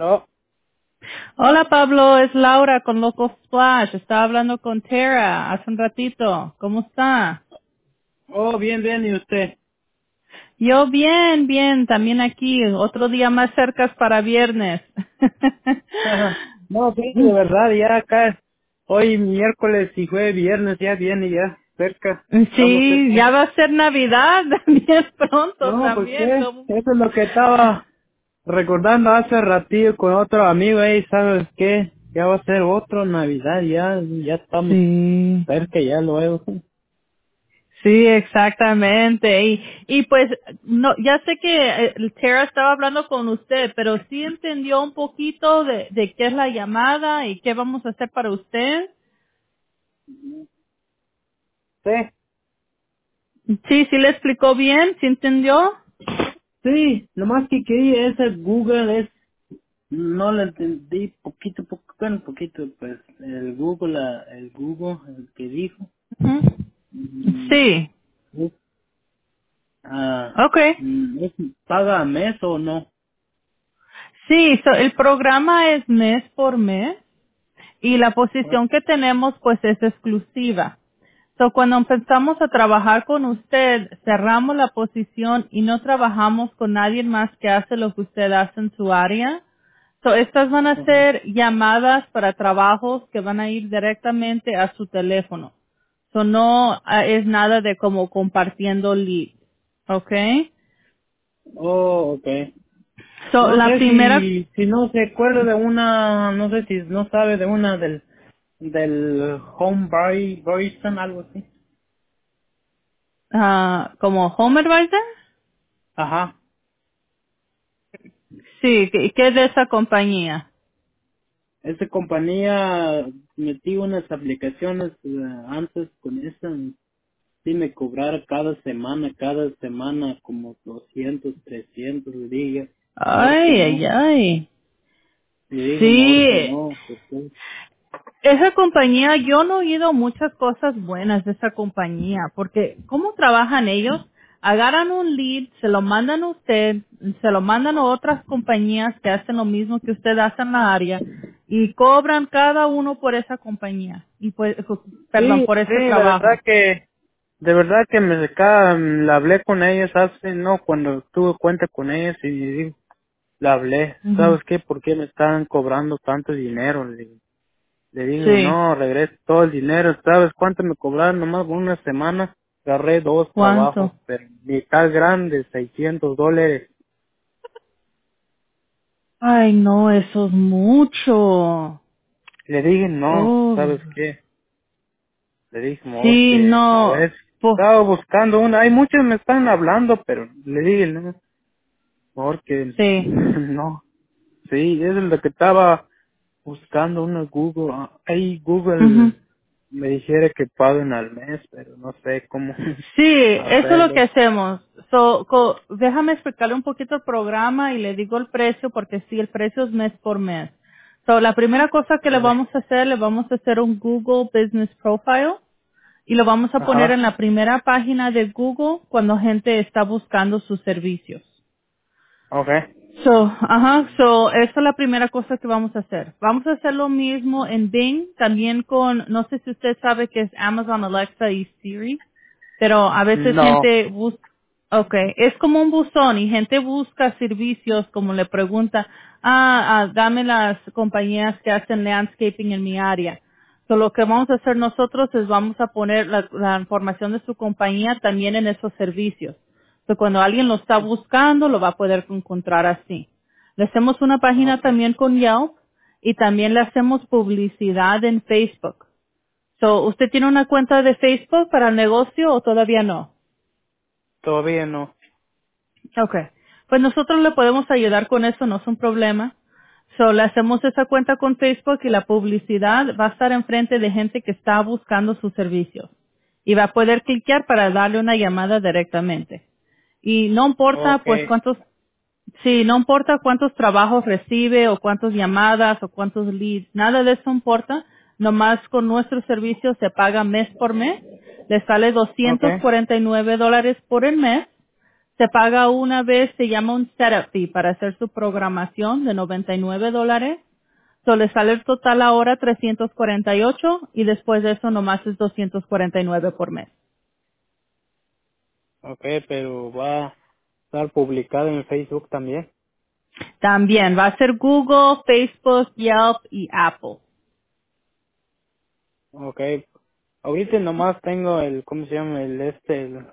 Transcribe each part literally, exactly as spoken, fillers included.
No. Hola Pablo, es Laura con Loco Splash. Estaba hablando con Tara hace un ratito. ¿Cómo está? Oh, bien, bien, ¿y usted? Yo bien, bien, también aquí. Otro día más cerca para viernes. No, sí, de verdad, ya acá, hoy miércoles y jueves, viernes, ya viene, ya, cerca, estamos Sí, cerca. ya va a ser Navidad también pronto No, pues también. qué, ¿Cómo? eso es lo que estaba recordando hace ratillo con otro amigo ahí, ¿sabes qué? Ya va a ser otro Navidad, ya, ya estamos Sí. cerca ya luego. Sí, exactamente. Y, y pues, no, ya sé que eh, Tara estaba hablando con usted, pero sí entendió un poquito de, de qué es la llamada y qué vamos a hacer para usted. Sí, Sí, sí le explicó bien, ¿sí entendió? sí, nomás que quería ese Google, es, no lo entendí, poquito, poco, bueno, poquito, pues, el Google, la- el Google, el que dijo. Ujú. Mm, Sí, es, ah, okay. mm, es- ¿paga a mes o no? Sí, so, el programa es mes por mes y la Oh, posición que tenemos pues es exclusiva. So, cuando empezamos a trabajar con usted, cerramos la posición y no trabajamos con nadie más que hace lo que usted hace en su área. So, estas van a ajá. ser llamadas para trabajos que van a ir directamente a su teléfono. So, no ah, es nada de como compartiendo leads. ¿Ok? Oh, okay. So, No la sé primera, si, si no se acuerda de una, no sé si no sabe de una del, del Home Buy, Boyson, algo así. ah, como Home Advisor, Ajá. sí, ¿qué, qué es de esa compañía? Esa compañía metí unas aplicaciones eh, antes con esa, sí me cobrara cada semana, cada semana como doscientos trescientos le dije, mejor que Ay, no. ay, ay. Le dije, mejor que Sí, no, porque esa compañía, yo no he oído muchas cosas buenas de esa compañía, porque ¿cómo trabajan ellos? Agarran un lead, se lo mandan a usted, se lo mandan a otras compañías que hacen lo mismo que usted hace en la área y cobran cada uno por esa compañía y pues, perdón, sí, por sí, ese la verdad trabajo. que, de verdad que me acá, mm, la hablé con ellos hace, no, cuando tuve cuenta con ellos y digo, la hablé, Ujú. ¿sabes qué? ¿Por qué me están cobrando tanto dinero? Le digo, le digo, Sí, no, regreso todo el dinero, ¿sabes cuánto me cobraron? Nomás por una semana, agarré dos trabajos, ¿cuánto? pero mitad grande, seiscientos dólares. Ay, no, eso es mucho. Le dije, no, Oh, ¿sabes qué? Le dije, mejor sí, que, a no. ver, Po- estaba buscando una, hay muchos me están hablando, pero le dije, no, mejor que, sí. no, sí, es lo que estaba buscando una Google, ah, ahí Ujú. Google me dijera que paguen al mes, pero no sé cómo Sí, eso es lo que hacerlo. hacemos. So, co- déjame explicarle un poquito el programa y le digo el precio porque sí, el precio es mes por mes. So, la primera cosa que le Okay. vamos a hacer, le vamos a hacer un Google Business Profile y lo vamos a poner en Ajá, la primera página de Google cuando gente está buscando sus servicios. okay, So, ajá, so, esa es la primera cosa que vamos a hacer. Vamos a hacer lo mismo en Bing, también con, no sé si usted sabe que es Amazon Alexa y Siri, pero a veces no, gente busca, okay, es como un buzón y gente busca servicios como le pregunta, ah, ah, dame las compañías que hacen landscaping en mi área. So, lo que vamos a hacer nosotros es vamos a poner la, la información de su compañía también en esos servicios. So, cuando alguien lo está buscando, lo va a poder encontrar así. Le hacemos una página okay, también con Yelp y también le hacemos publicidad en Facebook. So, ¿usted tiene una cuenta de Facebook para el negocio o todavía no? todavía no. Okay. Pues nosotros le podemos ayudar con eso, no es un problema. So, le hacemos esa cuenta con Facebook y la publicidad va a estar enfrente de gente que está buscando sus servicios. Y va a poder cliquear para darle una llamada directamente. Y no importa pues Okay, cuántos, sí, no importa cuántos trabajos recibe o cuántas llamadas o cuántos leads, nada de eso importa. Nomás con nuestro servicio se paga mes por mes. Le sale doscientos okay, cuarenta y nueve dólares por el mes Se paga una vez, se llama un setup fee para hacer su programación de noventa y nueve dólares. So, le sale el total ahora trescientos cuarenta y ocho y después de eso nomás es doscientos cuarenta y nueve por mes. Okay, pero va a estar publicado en Facebook también. También va a ser Google, Facebook, Yelp y Apple. Okay. Ahorita nomás tengo el, ¿cómo se llama? El este, el,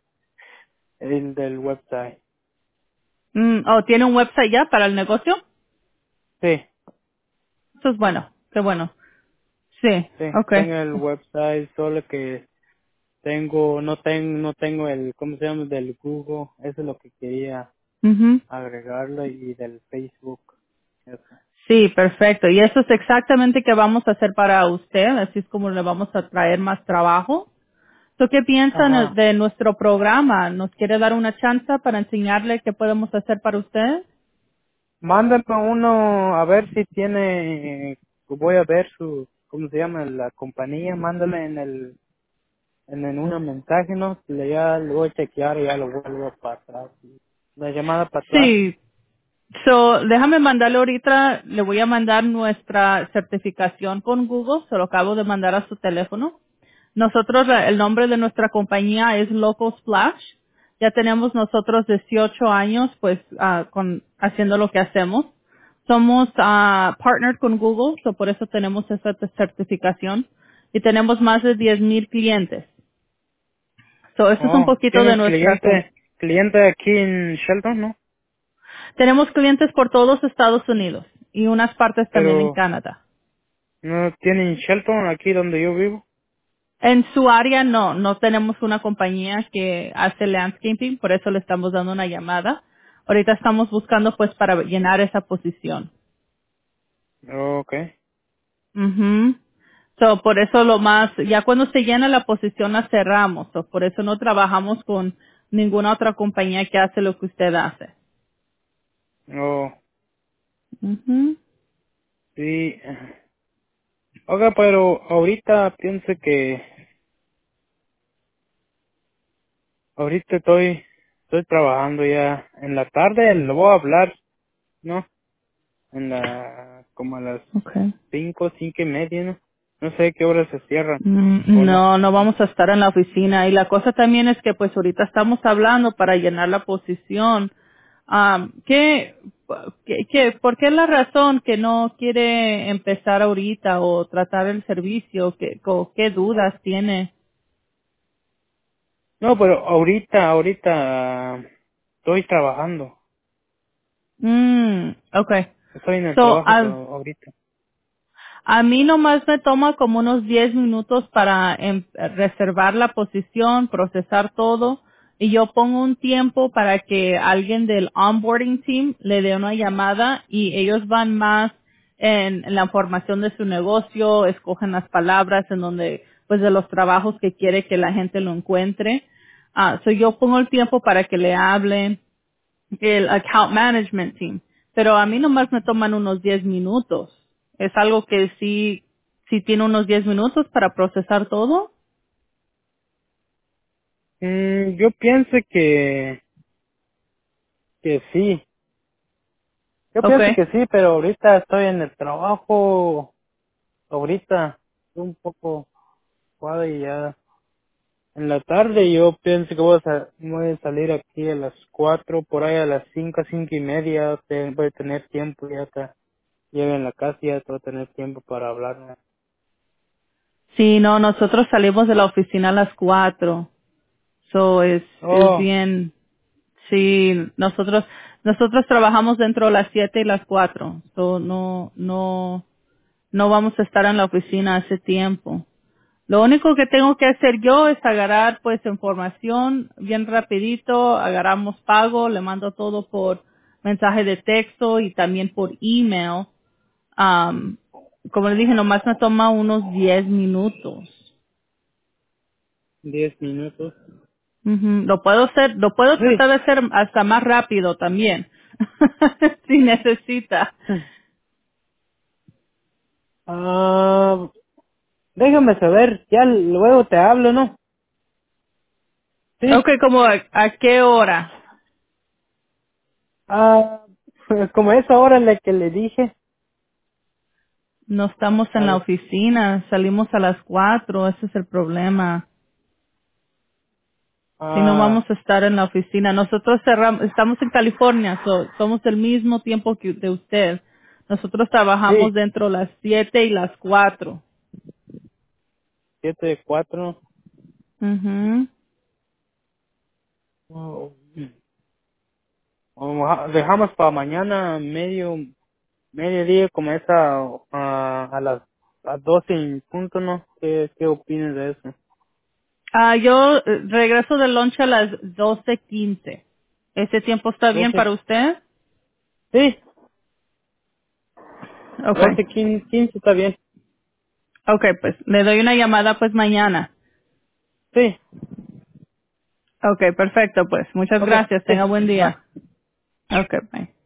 el del website. Mm, oh, ¿tiene un website ya para el negocio? Sí, Eso es bueno, qué bueno. Sí, sí, okay. tengo el website, solo que tengo, no tengo, no tengo el, ¿cómo se llama? Del Google. Eso es lo que quería Ujú. agregarlo y del Facebook. Eso. Sí, perfecto. Y eso es exactamente que vamos a hacer para usted, así es como le vamos a traer más trabajo. ¿Tú qué piensan Ajá. de nuestro programa? ¿Nos quiere dar una chance para enseñarle qué podemos hacer para usted? Mándame uno a ver si tiene, voy a ver su, ¿cómo se llama? La compañía, mándale en el, en el un mensaje, ¿no? Le ya lo voy a chequear y ya lo vuelvo para atrás. La llamada para atrás. Sí, so, déjame mandarle ahorita, le voy a mandar nuestra certificación con Google, se lo acabo de mandar a su teléfono. Nosotros, la- el nombre de nuestra compañía es Local Splash. Ya tenemos nosotros dieciocho años, pues, ah, con, haciendo lo que hacemos. Somos ah, partnered con Google, so por eso tenemos esa te- certificación. Y tenemos más de diez mil clientes. So, eso es un Oh, poquito de ¿tienes nuestra com- cliente, cliente aquí en Shelton, no? Tenemos clientes por todos Estados Unidos y unas partes también en Pero Canadá. no tienen Shelton aquí donde yo vivo. En su área no, no tenemos una compañía que hace landscaping, por eso le estamos dando una llamada. Ahorita estamos buscando pues para llenar esa posición. Okay. Ujú. So, por eso lo más, ya cuando se llena la posición la cerramos. So, por eso no trabajamos con ninguna otra compañía que hace lo que usted hace. Oh, Ujú. sí. Oiga, pero ahorita pienso que ahorita estoy estoy trabajando ya en la tarde, le voy a hablar, ¿no? En la como a las Okay. cinco, cinco y media, ¿no? No sé qué horas se cierran Mm, o no. No, no vamos a estar en la oficina. Y la cosa también es que pues ahorita estamos hablando para llenar la posición. Am, ¿qué, qué, qué- ¿Por qué es la razón que no quiere empezar ahorita o tratar el servicio? ¿Qué, co- qué dudas tiene? No, pero ahorita, ahorita ah, estoy trabajando. Mm, okay. Estoy en el So, trabajo to- ah, ahorita. A mí nomás me toma como unos diez minutos para em, reservar la posición, procesar todo y yo pongo un tiempo para que alguien del onboarding team le dé una llamada y ellos van más en, en la información de su negocio, escogen las palabras en donde, pues de los trabajos que quiere que la gente lo encuentre. Ah, so yo pongo el tiempo para que le hablen el account management team, pero a mí nomás me toman unos diez minutos. Es algo que sí, sí tiene unos diez minutos para procesar todo. Mm, yo pienso que que sí. Yo pienso Okay. que sí, pero ahorita estoy en el trabajo. Ahorita estoy un poco ocupado y ya en la tarde yo pienso que voy a, sa- voy a salir aquí a las cuatro, por ahí a las cinco, cinco y media, te- voy a tener tiempo ya acá. Llego en la casa y ya voy a tener tiempo para hablar. Sí, no, nosotros salimos de la oficina a las cuatro. So es, es Oh, bien, sí, nosotros, nosotros trabajamos dentro de las siete y las cuatro. So no, no, no vamos a estar en la oficina ese tiempo. Lo único que tengo que hacer yo es agarrar pues información bien rapidito, agarramos pago, le mando todo por mensaje de texto y también por email. Am, como le dije, nomás me toma unos diez minutos. diez minutos. Ujú. Lo puedo hacer, lo puedo Sí. tratar de hacer hasta más rápido también, si necesita. Ah, déjame saber, ya luego te hablo, ¿no? Sí. Okay, como a, a qué hora? Ah, pues como esa hora la que le dije. No estamos en la Al, oficina, salimos a las cuatro, ese es el problema. Si no vamos ah, a estar en la oficina. Nosotros cerramos, estamos en California, so- somos el mismo tiempo que de usted. Nosotros trabajamos sí, dentro las siete y las cuatro. siete de cuatro. Mhm. Oh, o dejamos para mañana medio, mediodía como esa ah, a las a doce en punto, ¿no? ¿Qué, qué opinas de eso? Ah, yo eh, regreso de lunch a las doce quince. ¿Ese tiempo está bien doce para usted? Sí, Okay. doce quince, quince está bien. Okay, pues le doy una llamada pues mañana. Sí, Okay, perfecto, pues. Muchas ok, gracias. sí, Tenga buen va. día. Okay, bye.